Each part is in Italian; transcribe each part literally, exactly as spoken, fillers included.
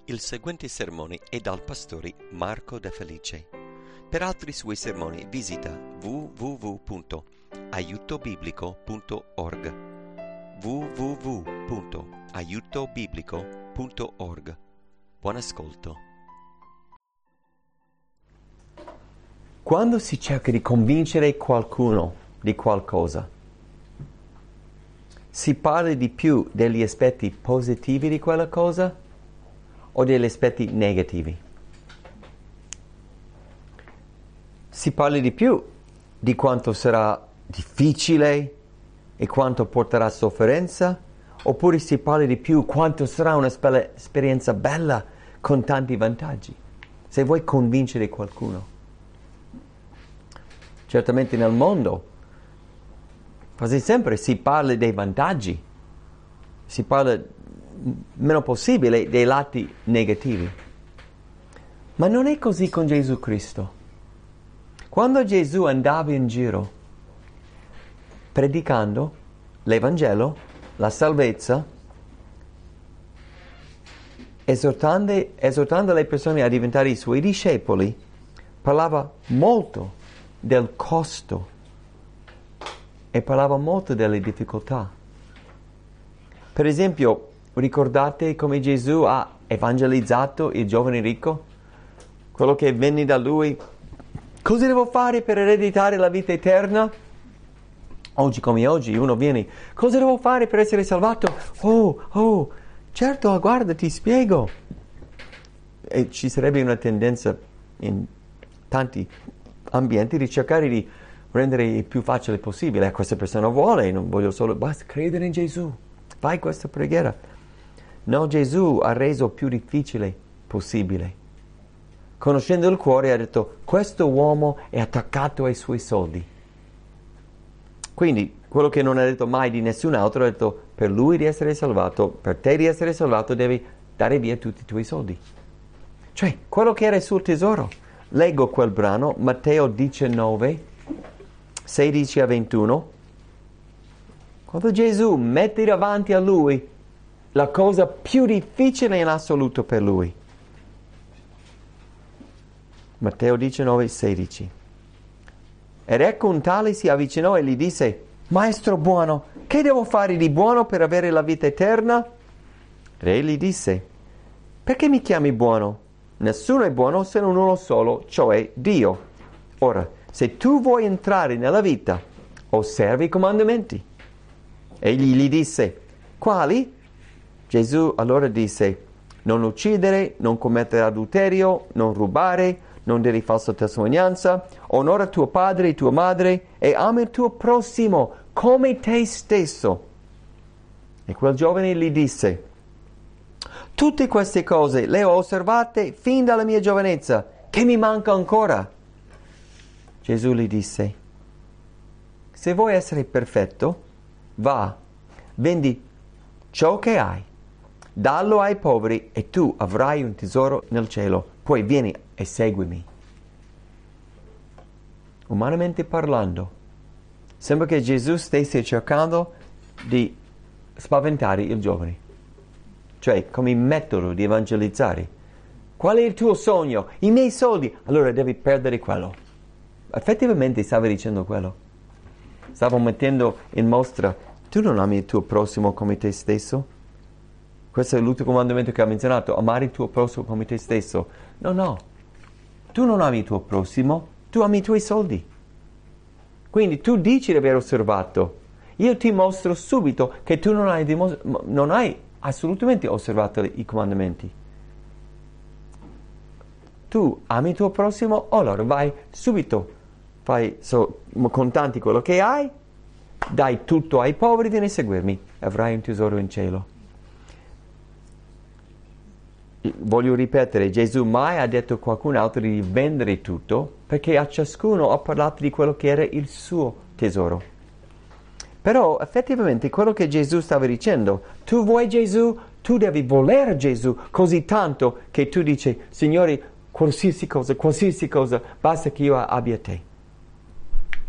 Il seguente sermone è dal pastore Marco De Felice. Per altri suoi sermoni visita w w w punto aiuto biblico punto org w w w punto aiuto biblico punto org. Buon ascolto. Quando si cerca di convincere qualcuno di qualcosa, si parla di più degli aspetti positivi di quella cosa o degli aspetti negativi? Si parla di più di quanto sarà difficile e quanto porterà sofferenza, oppure si parla di più quanto sarà un'esperienza bella con tanti vantaggi? Se vuoi convincere qualcuno. Certamente nel mondo quasi sempre si parla dei vantaggi, si parla meno possibile dei lati negativi. Ma non è così con Gesù Cristo. Quando Gesù andava in giro predicando l'Evangelo, la salvezza, esortando, esortando le persone a diventare i suoi discepoli, parlava molto del costo e parlava molto delle difficoltà. Per esempio, ricordate come Gesù ha evangelizzato il giovane ricco? Quello che venne da lui: cosa devo fare per ereditare la vita eterna? Oggi come oggi uno viene: cosa devo fare per essere salvato? Oh, oh, certo, guarda, ti spiego. E ci sarebbe una tendenza in tanti ambienti di cercare di rendere il più facile possibile. Questa persona vuole, non voglio solo, basta credere in Gesù, fai questa preghiera. No, Gesù ha reso più difficile possibile. Conoscendo il cuore ha detto: questo uomo è attaccato ai suoi soldi. Quindi quello che non ha detto mai di nessun altro, ha detto: per lui di essere salvato, per te di essere salvato, devi dare via tutti i tuoi soldi. Cioè, quello che era il suo tesoro. Leggo quel brano, Matteo diciannove, sedici a ventuno. Quando Gesù mette davanti a lui la cosa più difficile in assoluto per lui. Matteo diciannove, sedici. Ed ecco un tale si avvicinò e gli disse: Maestro buono, che devo fare di buono per avere la vita eterna? Ed egli disse: perché mi chiami buono? Nessuno è buono se non uno solo, cioè Dio. Ora, se tu vuoi entrare nella vita, osservi i comandamenti. Egli gli disse: quali? Gesù allora disse: non uccidere, non commettere adulterio, non rubare, non dire falsa testimonianza, onora tuo padre e tua madre e ama il tuo prossimo come te stesso. E quel giovane gli disse: tutte queste cose le ho osservate fin dalla mia giovanezza, che mi manca ancora? Gesù gli disse: se vuoi essere perfetto, va, vendi ciò che hai, dallo ai poveri e tu avrai un tesoro nel cielo, poi vieni e seguimi. Umanamente parlando, sembra che Gesù stesse cercando di spaventare il giovane. Cioè, come metodo di evangelizzare. Qual è il tuo sogno? I miei soldi. Allora devi perdere quello. Effettivamente stava dicendo quello. Stavo mettendo in mostra: tu non ami il tuo prossimo come te stesso? Questo è l'ultimo comandamento che ha menzionato: amare il tuo prossimo come te stesso. No, no. Tu non ami il tuo prossimo, tu ami i tuoi soldi. Quindi tu dici di aver osservato. Io ti mostro subito che tu non hai, dimos- non hai assolutamente osservato i comandamenti. Tu ami il tuo prossimo, allora vai subito, fai so, contanti quello che hai, dai tutto ai poveri, vieni a seguirmi, avrai un tesoro in cielo. Voglio ripetere, Gesù mai ha detto a qualcun altro di vendere tutto, perché a ciascuno ha parlato di quello che era il suo tesoro. Però effettivamente quello che Gesù stava dicendo: tu vuoi Gesù, tu devi volere Gesù così tanto che tu dici: Signore, qualsiasi cosa, qualsiasi cosa, basta che io abbia te.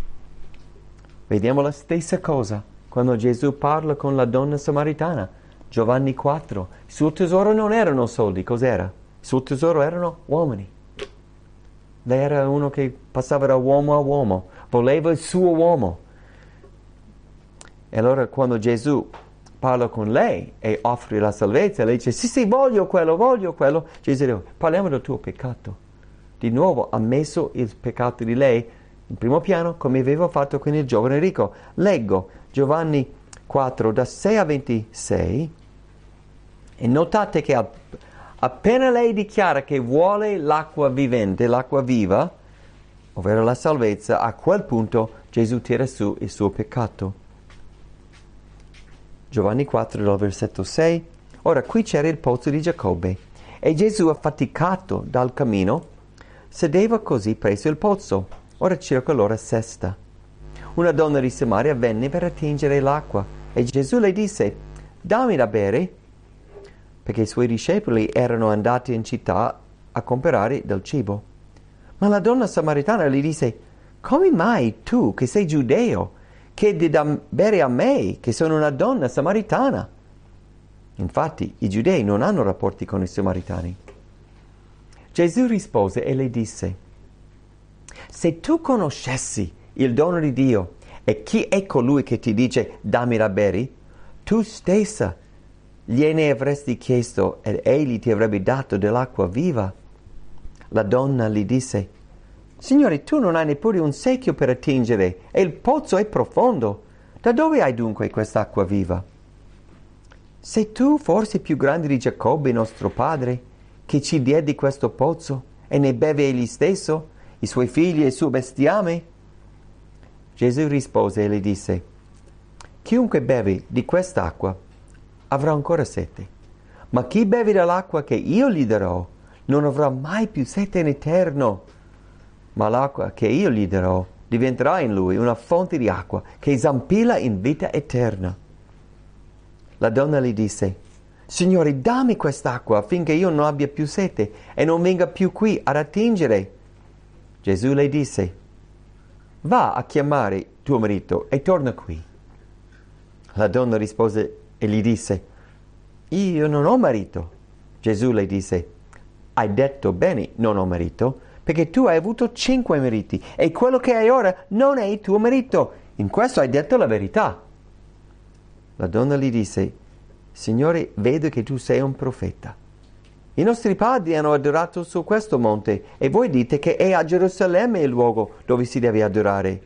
Vediamo la stessa cosa quando Gesù parla con la donna samaritana. Giovanni quattro. Il suo tesoro non erano soldi, cos'era? Il suo tesoro erano uomini. Lei era uno che passava da uomo a uomo, voleva il suo uomo. E allora quando Gesù parla con lei e offre la salvezza, lei dice sì sì voglio quello, voglio quello. Gesù dice parliamo del tuo peccato. Di nuovo ha messo il peccato di lei in primo piano come aveva fatto con il giovane ricco. Leggo Giovanni quattro da sei a ventisei e notate che appena lei dichiara che vuole l'acqua vivente, l'acqua viva, ovvero la salvezza, a quel punto Gesù tira su il suo peccato. Giovanni quattro, dal versetto sei. Ora qui c'era il pozzo di Giacobbe e Gesù, affaticato dal cammino, sedeva così presso il pozzo. Ora circa l'ora sesta. Una donna di Samaria venne per attingere l'acqua e Gesù le disse: dammi da bere, perché i suoi discepoli erano andati in città a comprare del cibo. Ma la donna samaritana gli disse: come mai tu, che sei giudeo, chiedi da bere a me, che sono una donna samaritana? Infatti i giudei non hanno rapporti con i samaritani. Gesù rispose e le disse: se tu conoscessi il dono di Dio e chi è colui che ti dice dammi da bere, tu stessa gliene avresti chiesto ed egli ti avrebbe dato dell'acqua viva. La donna gli disse: Signore, tu non hai neppure un secchio per attingere e il pozzo è profondo. Da dove hai dunque quest'acqua viva? Sei tu forse più grande di Giacobbe, nostro padre, che ci diede questo pozzo e ne beve egli stesso, i suoi figli e il suo bestiame? Gesù rispose e le disse: chiunque beve di quest'acqua avrà ancora sete, ma chi beve dell'acqua che io gli darò non avrà mai più sete in eterno. Ma l'acqua che io gli darò diventerà in lui una fonte di acqua che zampilla in vita eterna. La donna gli disse: Signore, dammi quest'acqua affinché io non abbia più sete e non venga più qui ad attingere. Gesù le disse: va a chiamare tuo marito e torna qui. La donna rispose e gli disse: io non ho marito. Gesù le disse: hai detto bene, non ho marito, perché tu hai avuto cinque mariti e quello che hai ora non è il tuo marito. In questo hai detto la verità. La donna gli disse: Signore, vedo che tu sei un profeta. I nostri padri hanno adorato su questo monte e voi dite che è a Gerusalemme il luogo dove si deve adorare.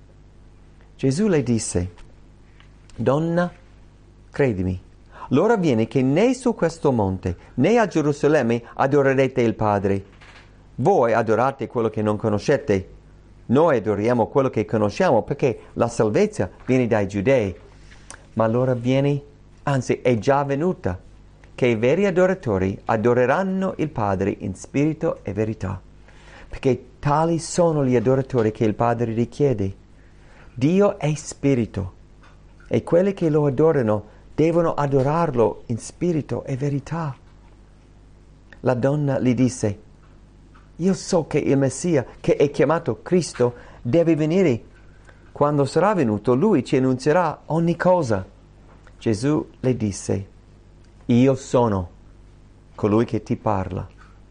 Gesù le disse: Donna, credimi, l'ora viene che né su questo monte né a Gerusalemme adorerete il Padre. Voi adorate quello che non conoscete. Noi adoriamo quello che conosciamo, perché la salvezza viene dai giudei. Ma l'ora viene, anzi è già venuta, che i veri adoratori adoreranno il Padre in spirito e verità, perché tali sono gli adoratori che il Padre richiede. Dio è spirito e quelli che lo adorano devono adorarlo in spirito e verità. La donna gli disse: io so che il Messia, che è chiamato Cristo, deve venire. Quando sarà venuto, lui ci annunzierà ogni cosa. Gesù le disse: io sono colui che ti parla.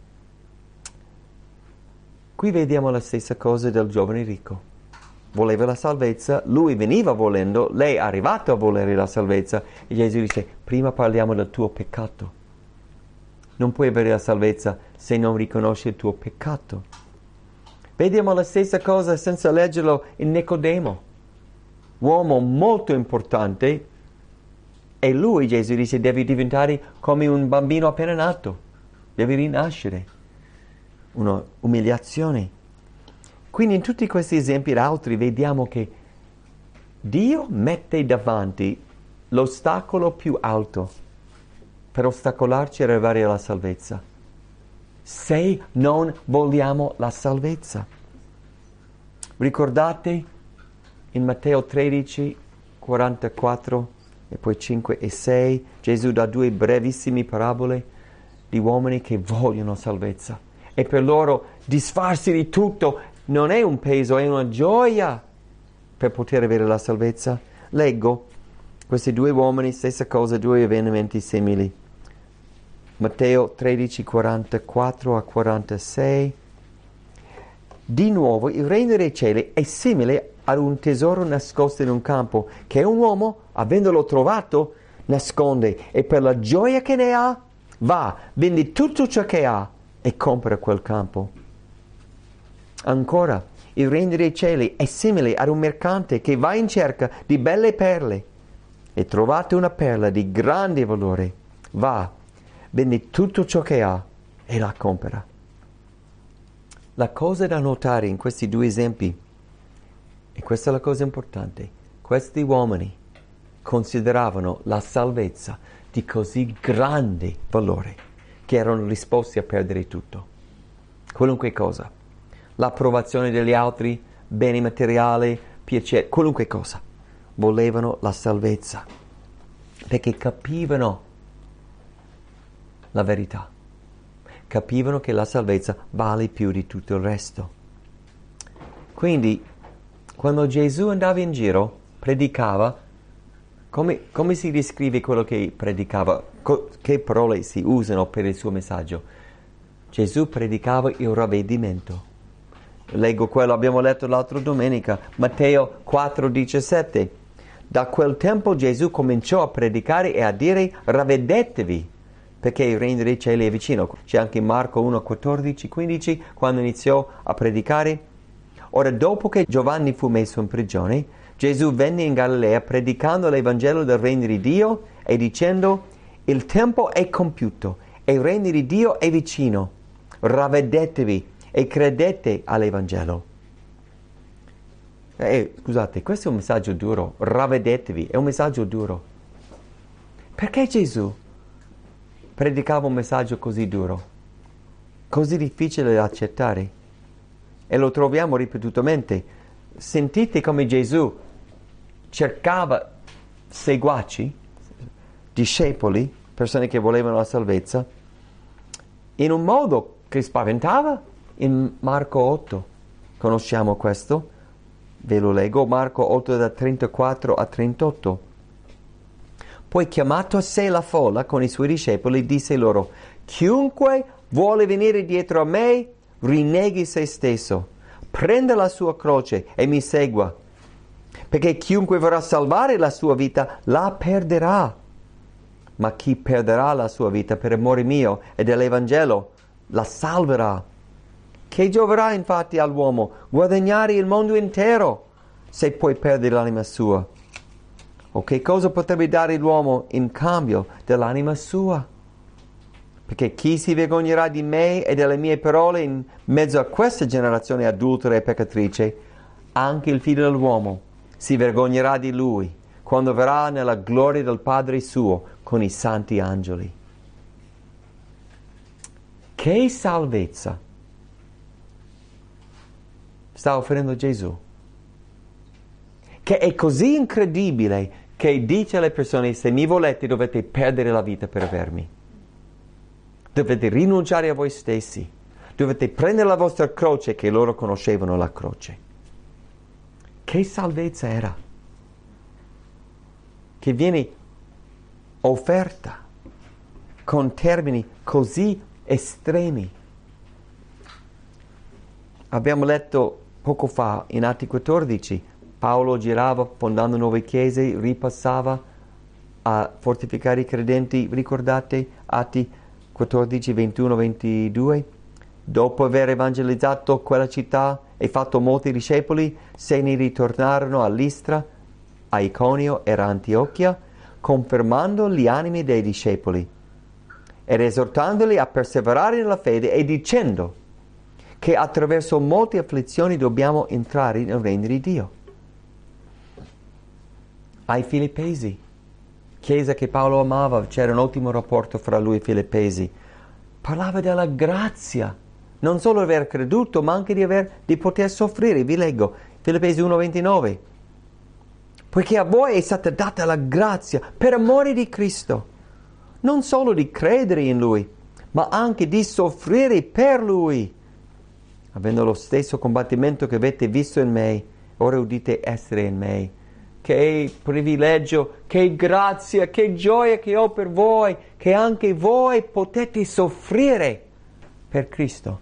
Qui vediamo la stessa cosa del giovane ricco. Voleva la salvezza, lui veniva volendo, lei è arrivata a volere la salvezza e Gesù dice: prima parliamo del tuo peccato. Non puoi avere la salvezza se non riconosci il tuo peccato. Vediamo la stessa cosa senza leggerlo in Nicodemo, uomo molto importante, e lui, Gesù dice, devi diventare come un bambino appena nato, devi rinascere, una umiliazione. Quindi in tutti questi esempi ed altri vediamo che Dio mette davanti l'ostacolo più alto per ostacolarci ad arrivare alla salvezza, se non vogliamo la salvezza. Ricordate in Matteo tredici, quarantaquattro e poi cinque e sei, Gesù dà due brevissime parabole di uomini che vogliono salvezza e per loro disfarsi di tutto non è un peso, è una gioia per poter avere la salvezza. Leggo Questi due uomini, stessa cosa, due avvenimenti simili. Matteo tredici, quarantaquattro a quarantasei. Di nuovo, il regno dei cieli è simile ad un tesoro nascosto in un campo, che un uomo, avendolo trovato, nasconde e per la gioia che ne ha, va, vende tutto ciò che ha e compra quel campo. Ancora, il regno dei cieli è simile ad un mercante che va in cerca di belle perle e trovate una perla di grande valore, va, vende tutto ciò che ha e la compra. La cosa da notare in questi due esempi, e questa è la cosa importante, questi uomini consideravano la salvezza di così grande valore che erano disposti a perdere tutto, qualunque cosa, l'approvazione degli altri, beni materiali, piacere, qualunque cosa. Volevano la salvezza perché capivano la verità, capivano che la salvezza vale più di tutto il resto. Quindi quando Gesù andava in giro, predicava, come, come si descrive quello che predicava? Co- che parole si usano per il suo messaggio? Gesù predicava il ravvedimento. Leggo quello, abbiamo letto l'altra domenica, Matteo quattro diciassette. Da quel tempo Gesù cominciò a predicare e a dire ravvedetevi, perché il regno dei cieli è vicino. C'è anche Marco uno quattordici quindici, quando iniziò a predicare. Ora, dopo che Giovanni fu messo in prigione, Gesù venne in Galilea predicando l'Evangelo del regno di Dio e dicendo: il tempo è compiuto e il regno di Dio è vicino. Ravvedetevi e credete all'Evangelo. Eh, scusate, questo è un messaggio duro. Ravvedetevi, è un messaggio duro. Perché Gesù predicava un messaggio così duro, così difficile da accettare? E lo troviamo ripetutamente. Sentite come Gesù cercava seguaci, discepoli, persone che volevano la salvezza, in un modo che spaventava. In Marco otto, conosciamo questo, ve lo leggo, Marco otto da trentaquattro a trentotto. Poi chiamato a sé la folla con i suoi discepoli, disse loro: chiunque vuole venire dietro a me, rinneghi se stesso, prenda la sua croce e mi segua, perché chiunque vorrà salvare la sua vita la perderà, ma chi perderà la sua vita per amore mio e dell'Evangelo la salverà. Che gioverà infatti all'uomo guadagnare il mondo intero se poi perde l'anima sua? O che cosa potrebbe dare l'uomo in cambio dell'anima sua? Perché chi si vergognerà di me e delle mie parole in mezzo a questa generazione adultera e peccatrice, anche il figlio dell'uomo si vergognerà di lui quando verrà nella gloria del Padre suo con i santi angeli. Che salvezza sta offrendo Gesù, che è così incredibile che dice alle persone: se mi volete dovete perdere la vita per avermi, dovete rinunciare a voi stessi, dovete prendere la vostra croce, che loro conoscevano la croce. Che salvezza era, che viene offerta con termini così estremi. Abbiamo letto poco fa in Atti quattordici, Paolo girava fondando nuove chiese, ripassava a fortificare i credenti. Ricordate Atti quattordici, ventuno, ventidue? Dopo aver evangelizzato quella città e fatto molti discepoli, se ne ritornarono a Listra, a Iconio e a Antiochia, confermando gli animi dei discepoli ed esortandoli a perseverare nella fede e dicendo che attraverso molte afflizioni dobbiamo entrare nel regno di Dio. Ai Filippesi, chiesa che Paolo amava, c'era un ottimo rapporto fra lui e Filippesi, parlava della grazia, non solo di aver creduto, ma anche di, aver, di poter soffrire. Vi leggo, Filippesi uno ventinove. Poiché a voi è stata data la grazia per amore di Cristo, non solo di credere in Lui, ma anche di soffrire per Lui, avendo lo stesso combattimento che avete visto in me, ora udite essere in me che privilegio, che grazia, che gioia che ho per voi, che anche voi potete soffrire per Cristo.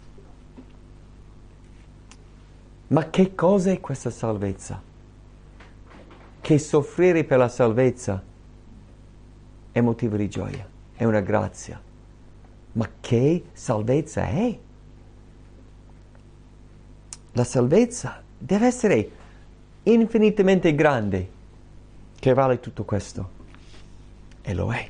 Ma che cosa è questa salvezza? Che soffrire per la salvezza è motivo di gioia, è una grazia. Ma che salvezza è? La salvezza deve essere infinitamente grande, che vale tutto questo. E lo è.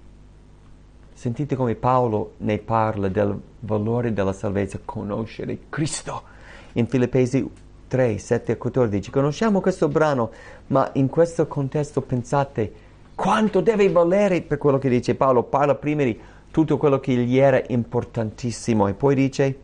Sentite come Paolo ne parla del valore della salvezza, conoscere Cristo. In Filippesi tre, sette e quattordici. Conosciamo questo brano, ma in questo contesto pensate quanto deve valere per quello che dice Paolo. Parla prima di tutto quello che gli era importantissimo e poi dice: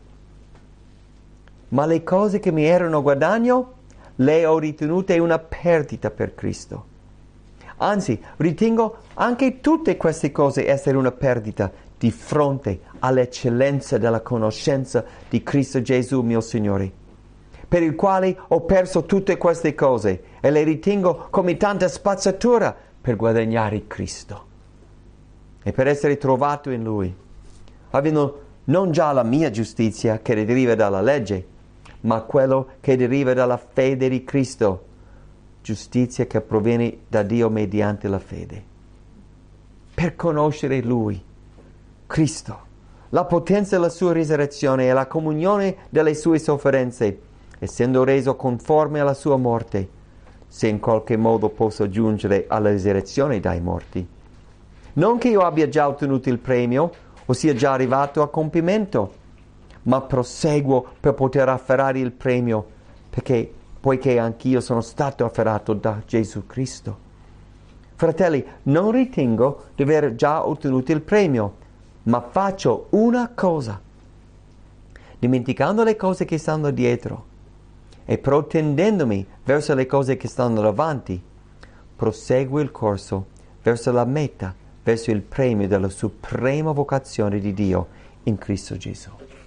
ma le cose che mi erano guadagno le ho ritenute una perdita per Cristo. Anzi, ritengo anche tutte queste cose essere una perdita di fronte all'eccellenza della conoscenza di Cristo Gesù mio Signore, per il quale ho perso tutte queste cose e le ritengo come tanta spazzatura per guadagnare Cristo e per essere trovato in Lui, avendo non già la mia giustizia che deriva dalla legge, ma quello che deriva dalla fede di Cristo, giustizia che proviene da Dio mediante la fede. Per conoscere Lui, Cristo, la potenza della sua risurrezione e la comunione delle sue sofferenze, essendo reso conforme alla sua morte, se in qualche modo posso giungere alla risurrezione dai morti. Non che io abbia già ottenuto il premio o sia già arrivato a compimento, ma proseguo per poter afferrare il premio, perché, poiché anch'io sono stato afferrato da Gesù Cristo. Fratelli, non ritengo di aver già ottenuto il premio, ma faccio una cosa, dimenticando le cose che stanno dietro e protendendomi verso le cose che stanno davanti, proseguo il corso verso la meta, verso il premio della suprema vocazione di Dio in Cristo Gesù.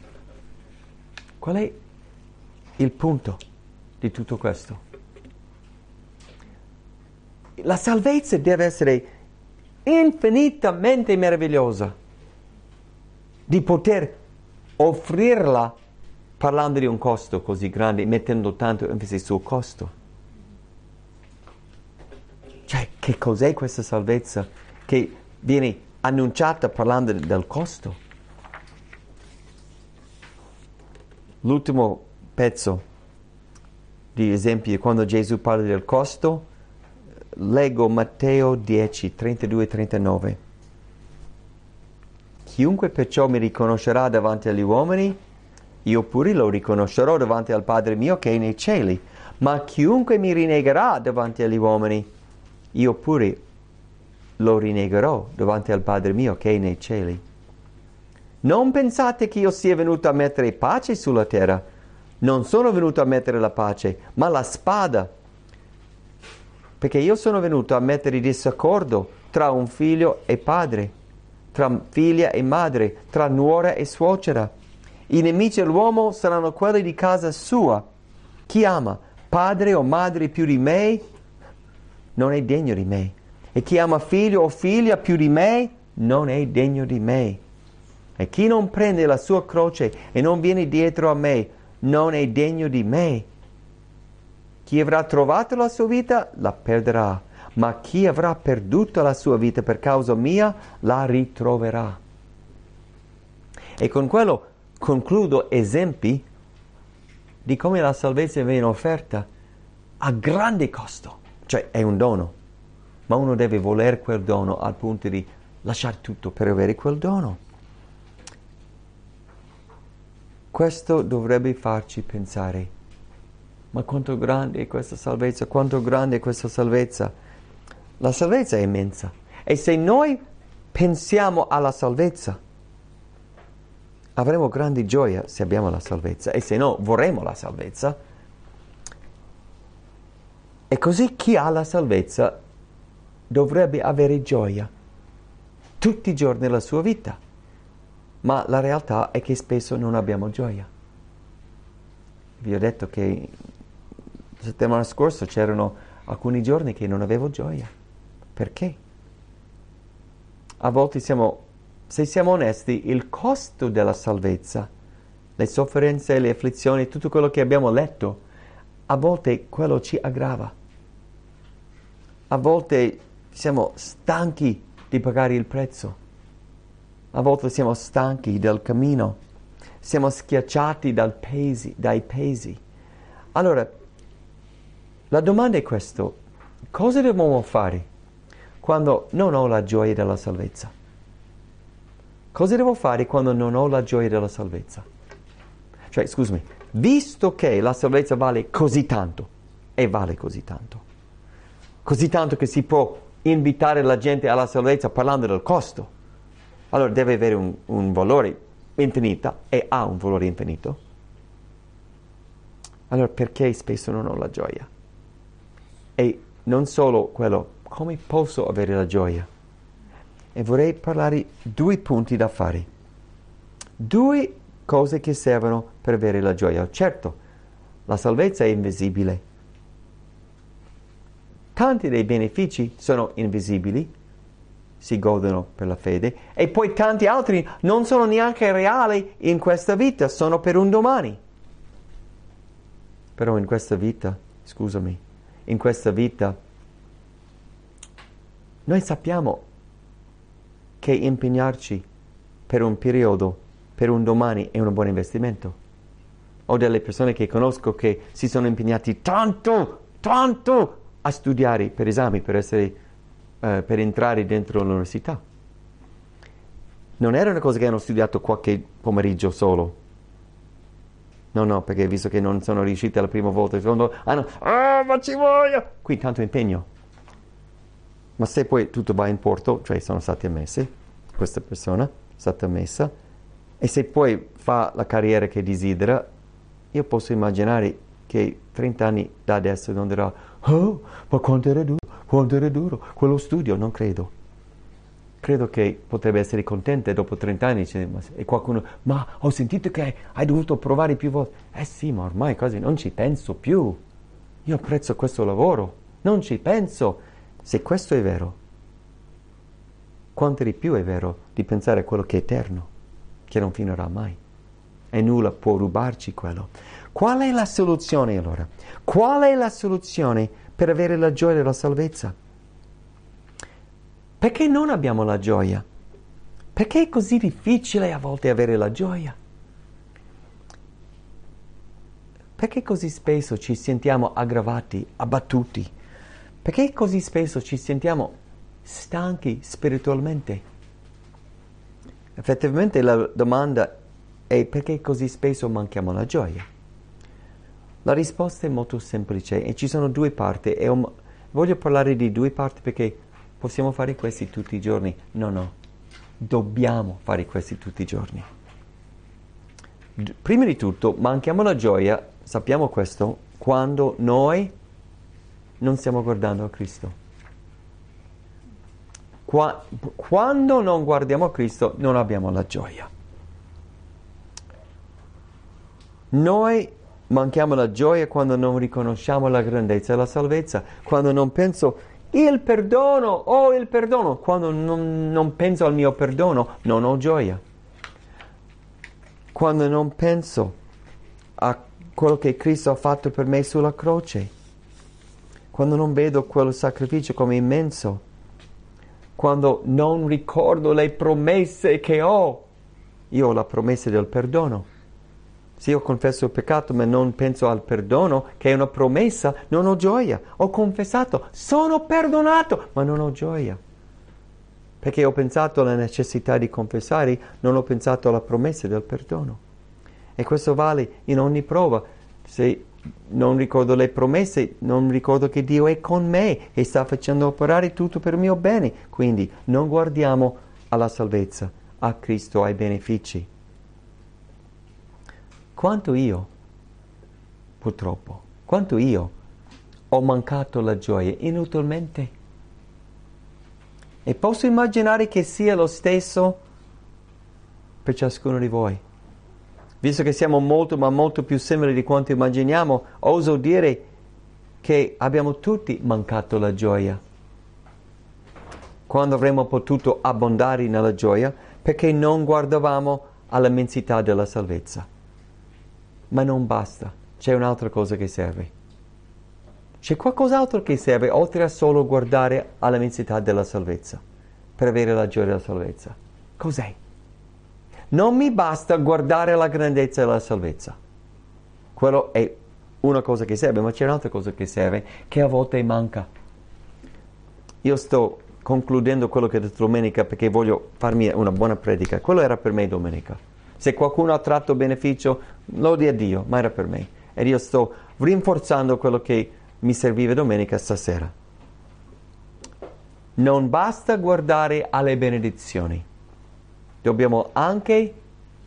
Qual è il punto di tutto questo? La salvezza deve essere infinitamente meravigliosa, di poter offrirla parlando di un costo così grande, mettendo tanto enfasi sul costo. Cioè, che cos'è questa salvezza che viene annunciata parlando del costo? L'ultimo pezzo di esempi, quando Gesù parla del costo, leggo Matteo dieci, trentadue e trentanove. Chiunque perciò mi riconoscerà davanti agli uomini, io pure lo riconoscerò davanti al Padre mio che è nei cieli. Ma chiunque mi rinnegherà davanti agli uomini, io pure lo rinnegherò davanti al Padre mio che è nei cieli. Non pensate che io sia venuto a mettere pace sulla terra. Non sono venuto a mettere la pace, ma la spada. Perché io sono venuto a mettere disaccordo tra un figlio e padre, tra figlia e madre, tra nuora e suocera. I nemici dell'uomo saranno quelli di casa sua. Chi ama padre o madre più di me non è degno di me. E chi ama figlio o figlia più di me non è degno di me. E chi non prende la sua croce e non viene dietro a me non è degno di me. Chi avrà trovato la sua vita la perderà, ma chi avrà perduto la sua vita per causa mia la ritroverà. E con quello concludo esempi di come la salvezza viene offerta a grande costo. Cioè è un dono, ma uno deve voler quel dono al punto di lasciare tutto per avere quel dono. Questo dovrebbe farci pensare: ma quanto grande è questa salvezza, quanto grande è questa salvezza. La salvezza è immensa. E se noi pensiamo alla salvezza, avremo grande gioia se abbiamo la salvezza. E se no, vorremmo la salvezza. E così chi ha la salvezza dovrebbe avere gioia tutti i giorni della sua vita. Ma la realtà è che spesso non abbiamo gioia. Vi ho detto che la settimana scorsa c'erano alcuni giorni che non avevo gioia. Perché? A volte siamo, se siamo onesti, il costo della salvezza, le sofferenze, le afflizioni, tutto quello che abbiamo letto, a volte quello ci aggrava. A volte siamo stanchi di pagare il prezzo. A volte siamo stanchi del cammino. Siamo schiacciati dal pesi, dai pesi. Allora, la domanda è questa: cosa dobbiamo fare quando non ho la gioia della salvezza? Cosa devo fare quando non ho la gioia della salvezza? Cioè, scusami, visto che la salvezza vale così tanto, e vale così tanto, così tanto che si può invitare la gente alla salvezza parlando del costo, allora deve avere un, un valore infinito, e ha un valore infinito. Allora perché spesso non ho la gioia? E non solo quello, come posso avere la gioia? E vorrei parlare due punti da fare. Due cose che servono per avere la gioia. Certo, la salvezza è invisibile. Tanti dei benefici sono invisibili, si godono per la fede, e poi tanti altri non sono neanche reali in questa vita, sono per un domani. Però in questa vita, scusami, in questa vita noi sappiamo che impegnarci per un periodo, per un domani, è un buon investimento. Ho delle persone che conosco che si sono impegnati tanto, tanto a studiare per esami, per essere, uh, per entrare dentro l'università. Non era una cosa che hanno studiato qualche pomeriggio solo. No, no, perché visto che non sono riusciti alla prima volta, secondo, hanno, ah, ma ci voglio! Qui tanto impegno. Ma se poi tutto va in porto, cioè sono stati ammessi, questa persona è stata ammessa, e se poi fa la carriera che desidera, io posso immaginare che trenta anni da adesso non dirà, oh, ma quanto era duro, quanto era duro, quello studio, non credo. Credo che potrebbe essere contenta dopo trenta anni, e qualcuno, ma ho sentito che hai dovuto provare più volte. Eh sì, ma ormai quasi non ci penso più. Io apprezzo questo lavoro, non ci penso. Se questo è vero, quanto di più è vero di pensare a quello che è eterno, che non finirà mai. E nulla può rubarci quello. Qual è la soluzione allora? Qual è la soluzione per avere la gioia della salvezza? Perché non abbiamo la gioia? Perché è così difficile a volte avere la gioia? Perché così spesso ci sentiamo aggravati, abbattuti? Perché così spesso ci sentiamo stanchi spiritualmente? Effettivamente la domanda è: perché così spesso manchiamo la gioia? La risposta è molto semplice e ci sono due parti. E um, voglio parlare di due parti perché possiamo fare questi tutti i giorni? No, no. Dobbiamo fare questi tutti i giorni. D- prima di tutto, manchiamo la gioia, sappiamo questo, quando noi non stiamo guardando a Cristo. Qua- quando non guardiamo a Cristo, non abbiamo la gioia. Noi manchiamo la gioia quando non riconosciamo la grandezza della salvezza, quando non penso il perdono, oh il perdono, quando non, non penso al mio perdono, non ho gioia. Quando non penso a quello che Cristo ha fatto per me sulla croce, quando non vedo quel sacrificio come immenso, quando non ricordo le promesse che ho, io ho la promessa del perdono. Se io confesso il peccato ma non penso al perdono, che è una promessa, non ho gioia. Ho confessato, sono perdonato, ma non ho gioia. Perché ho pensato alla necessità di confessare, non ho pensato alla promessa del perdono. E questo vale in ogni prova. Se non ricordo le promesse, non ricordo che Dio è con me e sta facendo operare tutto per il mio bene. Quindi non guardiamo alla salvezza, a Cristo, ai benefici. Quanto io, purtroppo, quanto io ho mancato la gioia inutilmente. E posso immaginare che sia lo stesso per ciascuno di voi. Visto che siamo molto, ma molto più simili di quanto immaginiamo, oso dire che abbiamo tutti mancato la gioia. Quando avremmo potuto abbondare nella gioia, perché non guardavamo all'immensità della salvezza. Ma non basta, c'è un'altra cosa che serve. C'è qualcos'altro che serve, oltre a solo guardare all'immensità della salvezza, per avere la gioia della salvezza. Cos'è? Non mi basta guardare la grandezza della salvezza. Quello è una cosa che serve, ma c'è un'altra cosa che serve, che a volte manca. Io sto concludendo quello che ho detto domenica perché voglio farmi una buona predica. Quello era per me domenica. Se qualcuno ha tratto beneficio, lodi a Dio, ma era per me. Ed io sto rinforzando quello che mi serviva domenica stasera. Non basta guardare alle benedizioni. Dobbiamo anche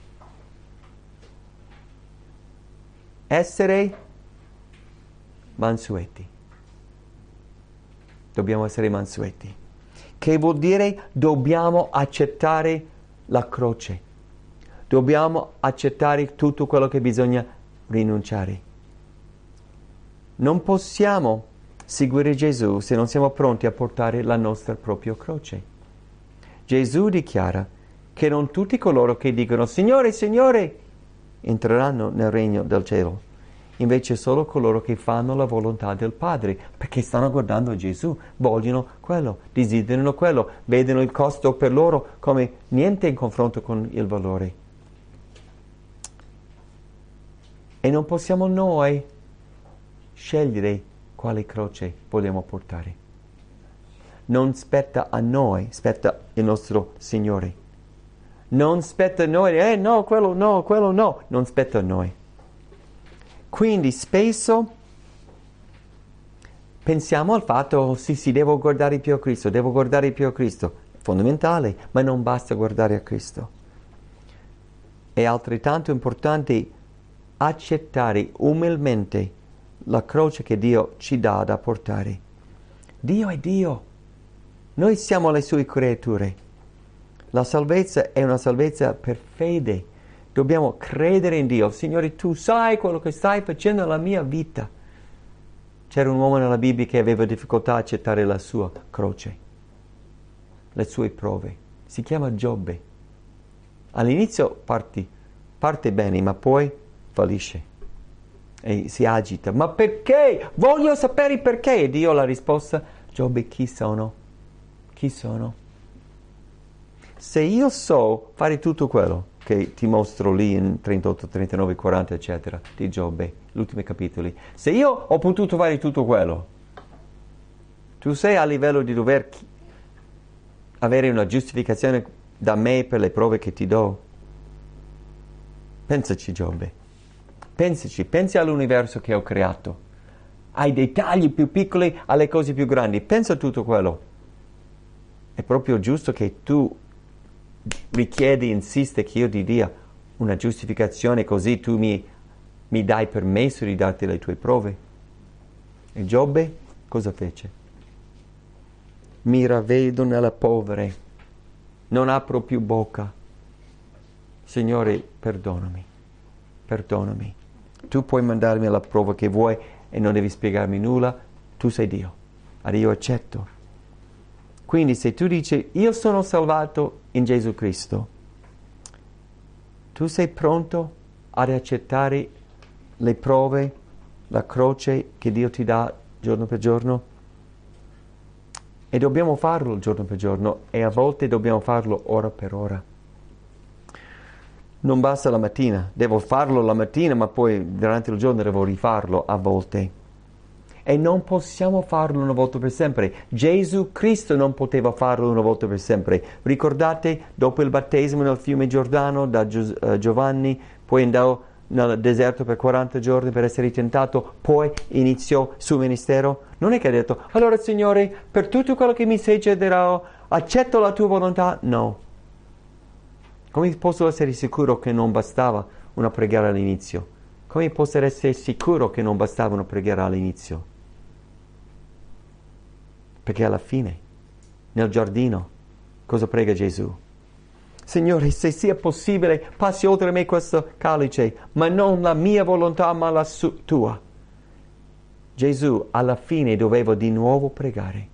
essere mansueti. Dobbiamo essere mansueti. Che vuol dire dobbiamo accettare la croce. Dobbiamo accettare tutto quello che bisogna rinunciare. Non possiamo seguire Gesù se non siamo pronti a portare la nostra propria croce. Gesù dichiara che non tutti coloro che dicono Signore, Signore, entreranno nel regno del cielo. Invece solo coloro che fanno la volontà del Padre, perché stanno guardando Gesù, vogliono quello, desiderano quello, vedono il costo per loro come niente in confronto con il valore. E non possiamo noi scegliere quale croce vogliamo portare. Non spetta a noi, spetta il nostro Signore. Non spetta a noi, eh no, quello no, quello no, non spetta a noi. Quindi spesso pensiamo al fatto, oh, sì, sì, devo guardare più a Cristo, devo guardare più a Cristo. È fondamentale, ma non basta guardare a Cristo. È altrettanto importante accettare umilmente la croce che Dio ci dà da portare. Dio è Dio. Noi siamo le sue creature. La salvezza è una salvezza per fede. Dobbiamo credere in Dio. Signore, tu sai quello che stai facendo nella mia vita. C'era un uomo nella Bibbia che aveva difficoltà a accettare la sua croce, le sue prove. Si chiama Giobbe. All'inizio parti, parte bene, ma poi fallisce e si agita. Ma perché? Voglio sapere il perché. E Dio la risposta: Giobbe, chi sono? Chi sono? Se io so fare tutto quello che ti mostro lì in trentotto, trentanove, quaranta, eccetera, di Giobbe, gli ultimi capitoli, se io ho potuto fare tutto quello, tu sei a livello di dover chi- avere una giustificazione da me per le prove che ti do? Pensaci, Giobbe. Pensaci, pensi all'universo che ho creato, ai dettagli più piccoli, alle cose più grandi. Pensa a tutto quello. È proprio giusto che tu richiedi, insiste che io ti dia una giustificazione, così tu mi, mi dai permesso di darti le tue prove. E Giobbe cosa fece? Mi ravvedo nella polvere, non apro più bocca. Signore, perdonami, perdonami. Tu puoi mandarmi la prova che vuoi e non devi spiegarmi nulla, tu sei Dio. Allora io accetto. Quindi se tu dici, io sono salvato in Gesù Cristo, tu sei pronto ad accettare le prove, la croce che Dio ti dà giorno per giorno? E dobbiamo farlo giorno per giorno, e a volte dobbiamo farlo ora per ora. Non basta la mattina, devo farlo la mattina, ma poi durante il giorno devo rifarlo a volte. E non possiamo farlo una volta per sempre. Gesù Cristo non poteva farlo una volta per sempre. Ricordate, dopo il battesimo nel fiume Giordano da Gio- uh, Giovanni, poi andò nel deserto per quaranta giorni per essere tentato, poi iniziò il suo ministero. Non è che ha detto, allora Signore, per tutto quello che mi succederà, accetto la tua volontà. No. Come posso essere sicuro che non bastava una preghiera all'inizio? Come posso essere sicuro che non bastava una preghiera all'inizio? Perché alla fine, nel giardino, cosa prega Gesù? Signore, se sia possibile, passi oltre me questo calice, ma non la mia volontà, ma la su- tua. Gesù alla fine doveva di nuovo pregare,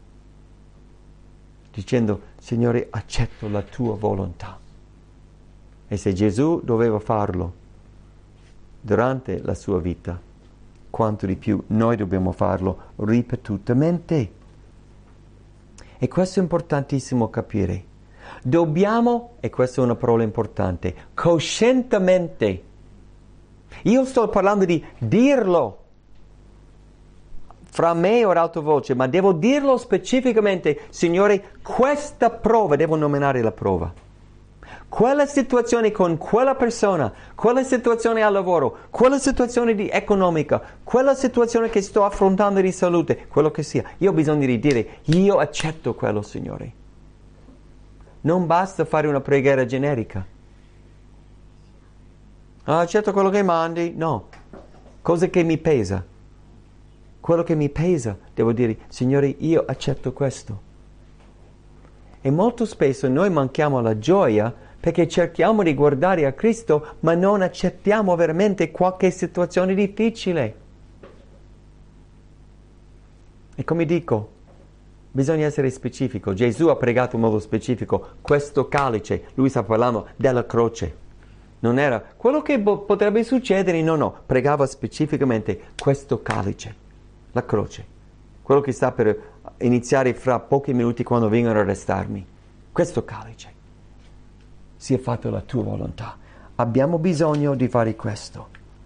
dicendo: Signore, accetto la tua volontà. E se Gesù doveva farlo durante la sua vita, quanto di più noi dobbiamo farlo ripetutamente. E questo è importantissimo capire. Dobbiamo, e questa è una parola importante, coscientemente. Io sto parlando di dirlo fra me o ad alta voce, ma devo dirlo specificamente: Signore, questa prova, devo nominare la prova. Quella situazione con quella persona, quella situazione al lavoro, quella situazione di economica, quella situazione che sto affrontando di salute, quello che sia, io ho bisogno di dire: io accetto quello, Signore. Non basta fare una preghiera generica. Ah, accetto quello che mandi. No. Cosa che mi pesa? Quello che mi pesa, devo dire: Signore, io accetto questo. E molto spesso noi manchiamo la gioia perché cerchiamo di guardare a Cristo, ma non accettiamo veramente qualche situazione difficile. E come dico, bisogna essere specifico. Gesù ha pregato in modo specifico: questo calice, lui sta parlando della croce. Non era quello che bo- potrebbe succedere, no, no, pregava specificamente questo calice, la croce, quello che sta per iniziare fra pochi minuti quando vengono a arrestarmi. Questo calice, sia fatta la tua volontà. Abbiamo bisogno di fare questo.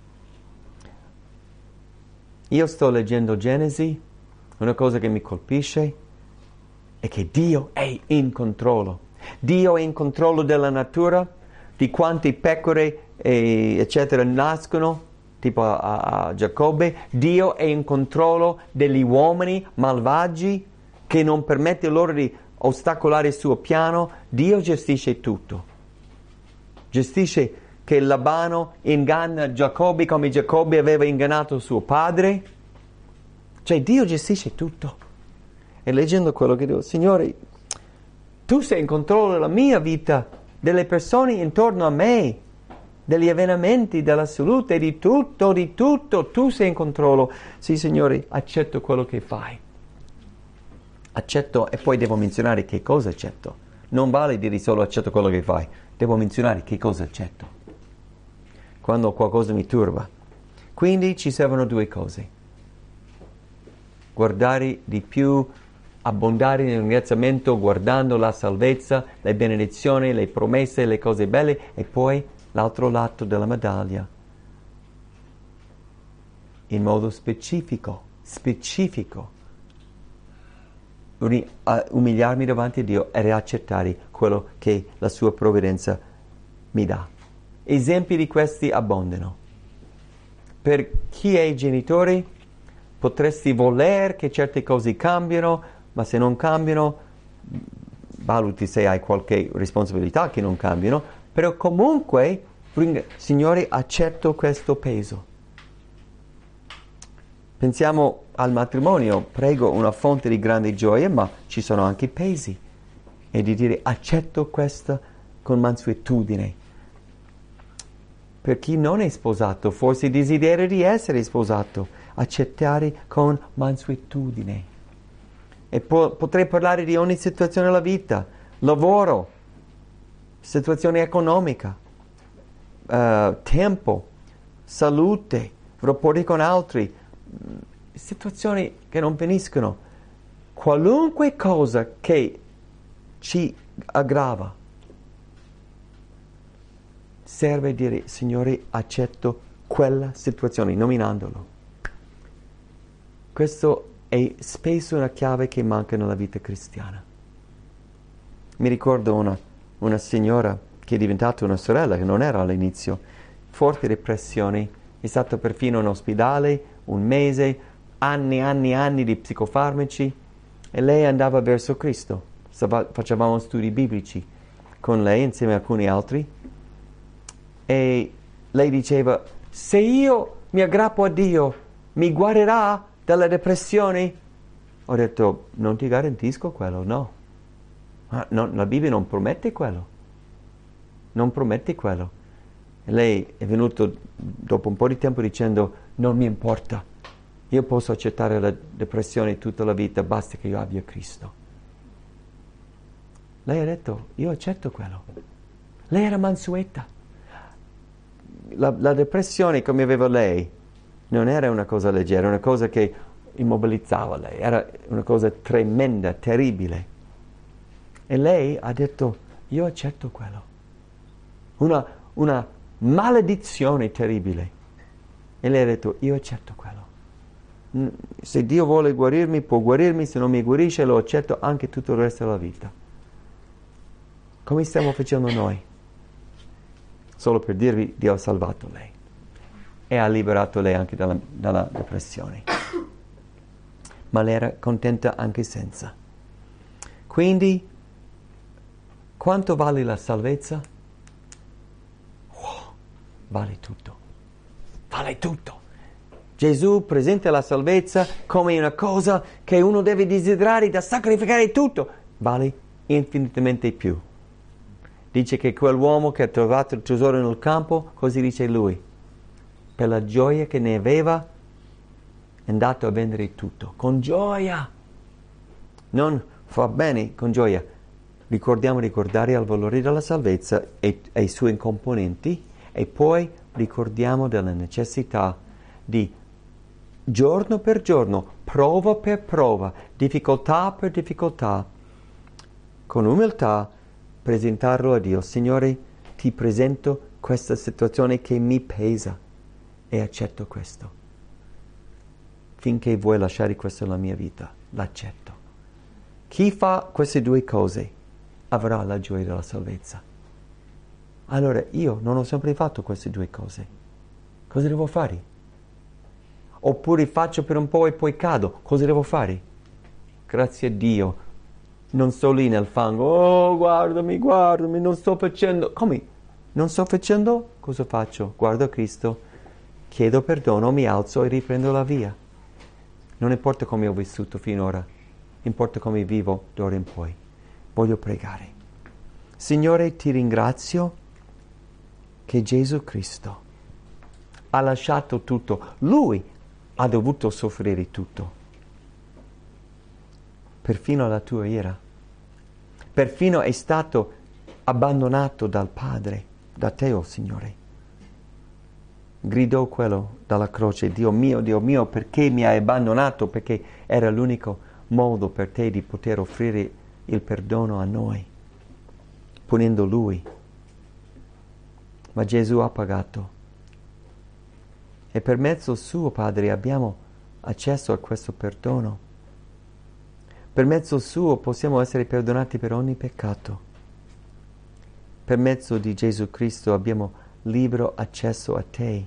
Io sto leggendo Genesi, una cosa che mi colpisce è che Dio è in controllo. Dio è in controllo della natura, di quanti pecore e eccetera nascono, tipo a, a, a Giacobbe. Dio è in controllo degli uomini malvagi che non permette loro di ostacolare il suo piano. Dio gestisce tutto. Gestisce che Labano inganna Giacobbe come Giacobbe aveva ingannato suo padre. Cioè Dio gestisce tutto. E leggendo quello che dico: Signore, tu sei in controllo della mia vita, delle persone intorno a me, degli avvenimenti, della salute, di tutto, di tutto. Tu sei in controllo. Sì, Signore, accetto quello che fai. Accetto, e poi devo menzionare che cosa accetto. Non vale dire solo accetto quello che fai. Devo menzionare che cosa accetto quando qualcosa mi turba. Quindi ci servono due cose: guardare di più, abbondare nel ringraziamento, guardando la salvezza, le benedizioni, le promesse, le cose belle, e poi l'altro lato della medaglia, in modo specifico, specifico, umiliarmi davanti a Dio e accettare quello che la sua provvidenza mi dà. Esempi di questi abbondano. Per chi è genitore, potresti voler che certe cose cambiano, ma se non cambiano, valuti se hai qualche responsabilità che non cambiano, però comunque, Signore, accetto questo peso. Pensiamo al matrimonio, prego, una fonte di grande gioia, ma ci sono anche pesi. E di dire: accetto questa con mansuetudine. Per chi non è sposato, forse desideria di essere sposato, accettare con mansuetudine. E po- potrei parlare di ogni situazione della vita: lavoro, situazione economica, uh, tempo, salute, rapporti con altri, situazioni che non finiscono. Qualunque cosa che ci aggrava, serve dire: Signore, accetto quella situazione, nominandolo. Questo è spesso una chiave che manca nella vita cristiana. Mi ricordo una, una signora che è diventata una sorella, che non era all'inizio, forti depressioni, è stata perfino in ospedale un mese, anni, anni, anni di psicofarmaci, e lei andava verso Cristo. Stava, facevamo studi biblici con lei insieme a alcuni altri, e lei diceva: se io mi aggrappo a Dio, mi guarirà dalla depressione? Ho detto: non ti garantisco quello, no. Ah, no, la Bibbia non promette quello. Non promette quello. E lei è venuto dopo un po' di tempo dicendo: non mi importa. io posso accettare la depressione tutta la vita, basta che io abbia Cristo. Lei ha detto, io accetto quello. Lei era mansueta. La, la depressione, come aveva lei, non era una cosa leggera, era una cosa che immobilizzava lei, era una cosa tremenda, terribile. E lei ha detto, io accetto quello. Una, una maledizione terribile. E lei ha detto, io accetto quello. Se Dio vuole guarirmi, può guarirmi, se non mi guarisce lo accetto anche tutto il resto della vita. Come stiamo facendo noi? Solo per dirvi, Dio ha salvato lei e ha liberato lei anche dalla, dalla depressione. Ma lei era contenta anche senza. Quindi, quanto vale la salvezza? Wow, vale tutto. Vale tutto. Gesù presenta la salvezza come una cosa che uno deve desiderare da sacrificare tutto. Vale infinitamente più. Dice che quell'uomo che ha trovato il tesoro nel campo, così dice lui, per la gioia che ne aveva, è andato a vendere tutto, con gioia. Non fa bene, con gioia. Ricordiamo di ricordare il valore della salvezza e, e i suoi componenti, e poi ricordiamo della necessità di giorno per giorno, prova per prova, difficoltà per difficoltà, con umiltà, presentarlo a Dio. Signore, ti presento questa situazione che mi pesa e accetto questo. Finché vuoi lasciare questo nella mia vita, l'accetto. Chi fa queste due cose avrà la gioia della salvezza. Allora, io non ho sempre fatto queste due cose. Cosa devo fare? Oppure faccio per un po' e poi cado. Cosa devo fare? Grazie a Dio. Non sto lì nel fango, oh guardami, guardami, non sto facendo. Come? Non sto facendo? Cosa faccio? Guardo Cristo, chiedo perdono, mi alzo e riprendo la via. Non importa come ho vissuto finora, importa come vivo d'ora in poi. Voglio pregare. Signore, ti ringrazio che Gesù Cristo ha lasciato tutto. Lui ha dovuto soffrire tutto. Perfino la tua ira. Perfino è stato abbandonato dal Padre, da te, oh Signore. Gridò quello dalla croce, Dio mio, Dio mio, perché mi hai abbandonato? Perché era l'unico modo per te di poter offrire il perdono a noi, punendo Lui. Ma Gesù ha pagato. E per mezzo suo, Padre, abbiamo accesso a questo perdono. Per mezzo suo possiamo essere perdonati per ogni peccato. Per mezzo di Gesù Cristo abbiamo libero accesso a te.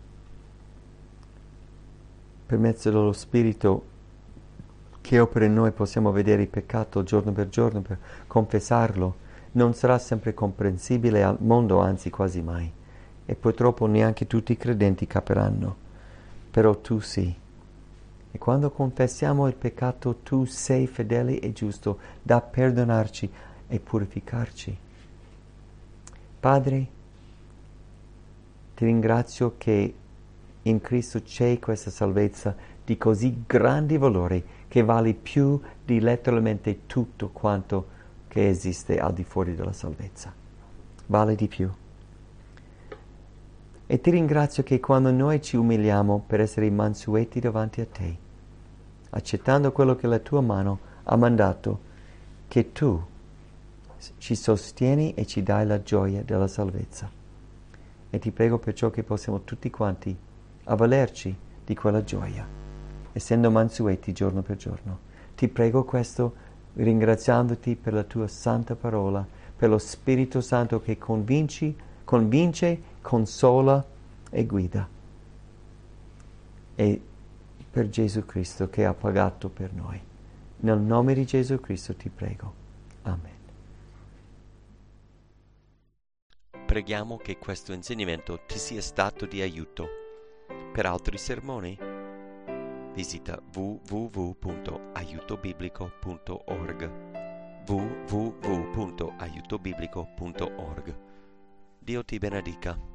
Per mezzo dello Spirito che opera in noi possiamo vedere il peccato giorno per giorno, per confessarlo. Non sarà sempre comprensibile al mondo, anzi quasi mai. E purtroppo neanche tutti i credenti capiranno. Però tu sì. E quando confessiamo il peccato, tu sei fedele e giusto da perdonarci e purificarci. Padre, ti ringrazio che in Cristo c'è questa salvezza di così grandi valori che vale più di letteralmente tutto quanto che esiste al di fuori della salvezza. Vale di più. E ti ringrazio che quando noi ci umiliamo per essere mansueti davanti a te, accettando quello che la tua mano ha mandato, che tu ci sostieni e ci dai la gioia della salvezza. E ti prego perciò che possiamo tutti quanti avvalerci di quella gioia, essendo mansueti giorno per giorno. Ti prego questo ringraziandoti per la tua santa parola, per lo Spirito Santo che convinci, convince, consola e guida. E per Gesù Cristo che ha pagato per noi. Nel nome di Gesù Cristo ti prego. Amen. Preghiamo che questo insegnamento ti sia stato di aiuto. Per altri sermoni visita w w w punto aiuto biblico punto org w w w punto aiuto biblico punto org. Dio ti benedica.